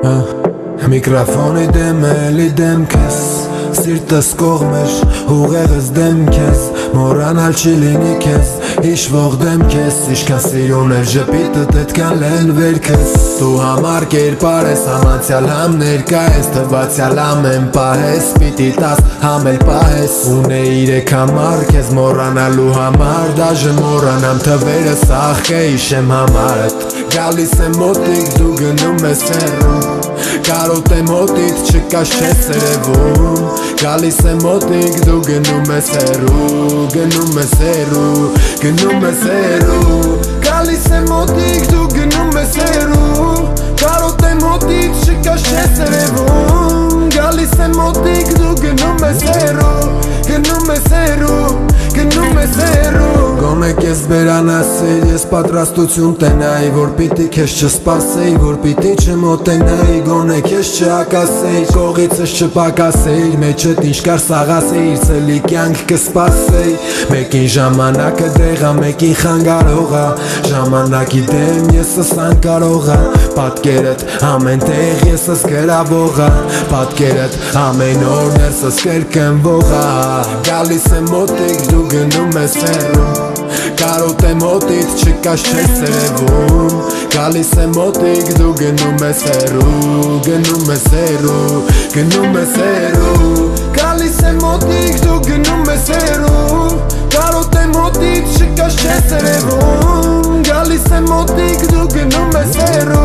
Mikrofoni դեմ էլի դեմ քեզ Սիրտս կողմեր, ուղեղս դեմ քեզ Մորանալ չի լինի քեզ Հիշվող դեմ քեզ Իշքան սիրուն էր ժպիտըտ էդքան լենվեր քեզ Դու համար կերպար ես Համանցյալ համ ներկա ես Թվացյալ ամեն պահես Պիտի տաս համել պահես Ունեիր եք համար քեզ Մորանալու համար Դաժե մորանամ թվերը սաղկե Իշեմ համարդ Գալիս եմ մոտիկ դու գնում ես հեռու Կարոտ եմ հոտիտ չկաս չես սերևում Գալիս եմ մոտիկ դու գնում ես հեռու Գնում ես հեռու Գնում ես հեռու Գալիս եմ մոտիկ դու գնում ես հեռու Կարոտ եմ հոտիտ չկաս չես սերևում Գալիս եմ մոտիկ դու գնում ես հեռու Գնում ես հեռու Գնում ես հեռու Գոնե կեզ բերանասեի Ես պատրաստություն տենայի Որ պիտի քեզ չսպասեի Որ պիտի չմոտենայի Գոնե քեզ չհակասեի Կողիցս չպակասեի Մեջդ ինչ կար սաղասեի Ցելի կյանք կսպասեի Մեկին ժամանակը դեղա Մեկին խանգարողա Ժամանակի դեմ եսս անկարողա Պատկերդ ամեն տեղ եսս գրավողա Պատկերդ ամեն օր ներսս կրկնվողա Գալիս եմ մոտիկ դու գնում ես հեռու Կարոտ եմ հոտիտ չկաս չես սերևում Գալիս եմ մոտիկ դու գնում ես հեռու Գնում ես հեռու Գնում ես հեռու Գալիս եմ մոտիկ դու գնում ես հեռու Կարոտ եմ հոտիտ չկաս չես սերևում Գալիս եմ մոտիկ դու գնում ես հեռու